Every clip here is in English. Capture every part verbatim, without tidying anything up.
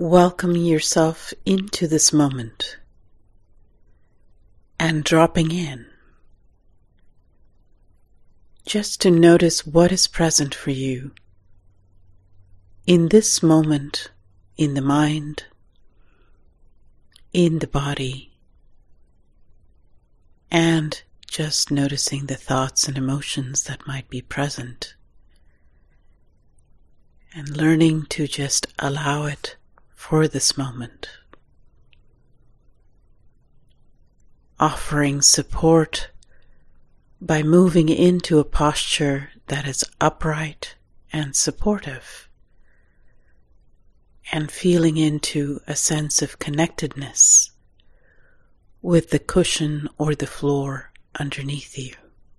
welcoming yourself into this moment and dropping in, just to notice what is present for you in this moment, in the mind, in the body, and just noticing the thoughts and emotions that might be present, and learning to just allow it for this moment. Offering support by moving into a posture that is upright and supportive, and feeling into a sense of connectedness with the cushion or the floor underneath you.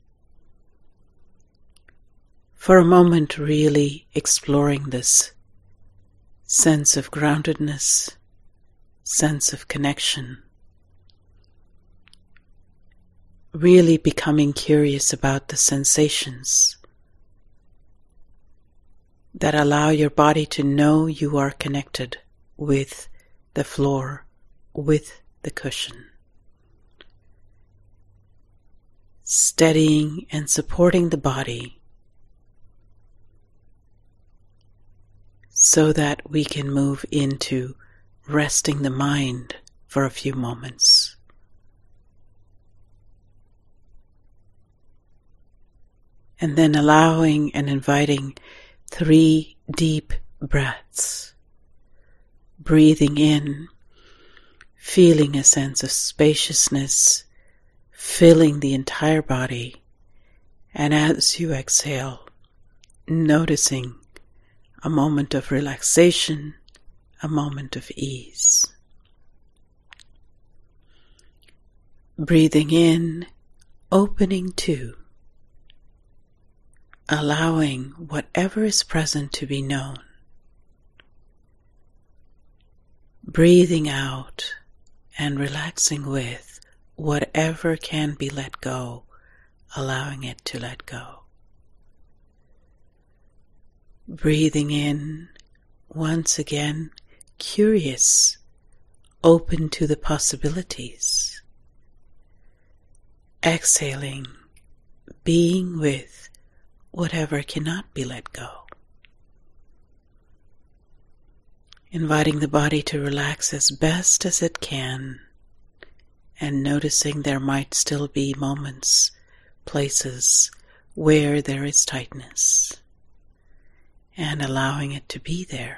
For a moment, really exploring this sense of groundedness, sense of connection, really becoming curious about the sensations that allow your body to know you are connected with the floor, with the cushion. Steadying and supporting the body so that we can move into resting the mind for a few moments. And then allowing and inviting three deep breaths. Breathing in, feeling a sense of spaciousness, filling the entire body. And as you exhale, noticing a moment of relaxation, a moment of ease. Breathing in, opening to, allowing whatever is present to be known. Breathing out and relaxing with whatever can be let go, allowing it to let go. Breathing in, once again, curious, open to the possibilities. Exhaling, being with whatever cannot be let go. Inviting the body to relax as best as it can, and noticing there might still be moments, places where there is tightness, and allowing it to be there.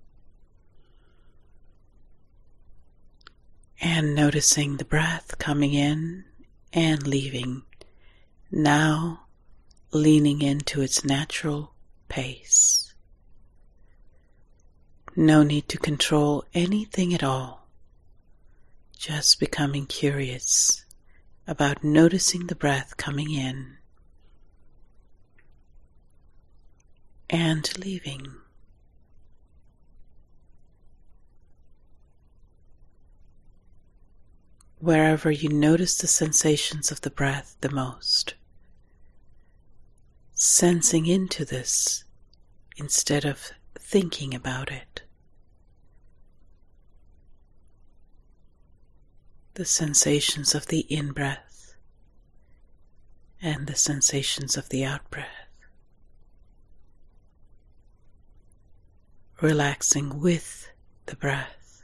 And noticing the breath coming in and leaving, now leaning into its natural pace. No need to control anything at all, just becoming curious about noticing the breath coming in and leaving. Wherever you notice the sensations of the breath the most, sensing into this instead of thinking about it. The sensations of the in-breath and the sensations of the out-breath. Relaxing with the breath,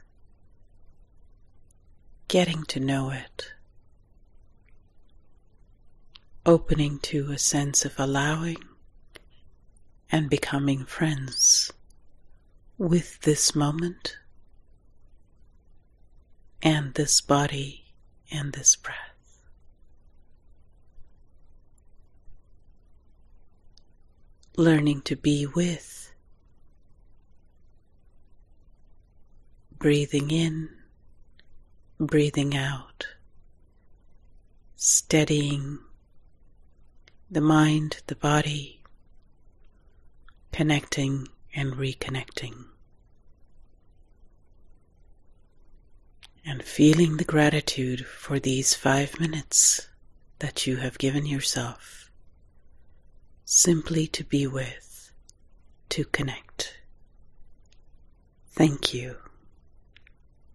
getting to know it, opening to a sense of allowing and becoming friends with this moment and this body and this breath. Learning to be with, breathing in, breathing out, steadying the mind, the body, connecting and reconnecting. And feeling the gratitude for these five minutes that you have given yourself, simply to be with, to connect. Thank you.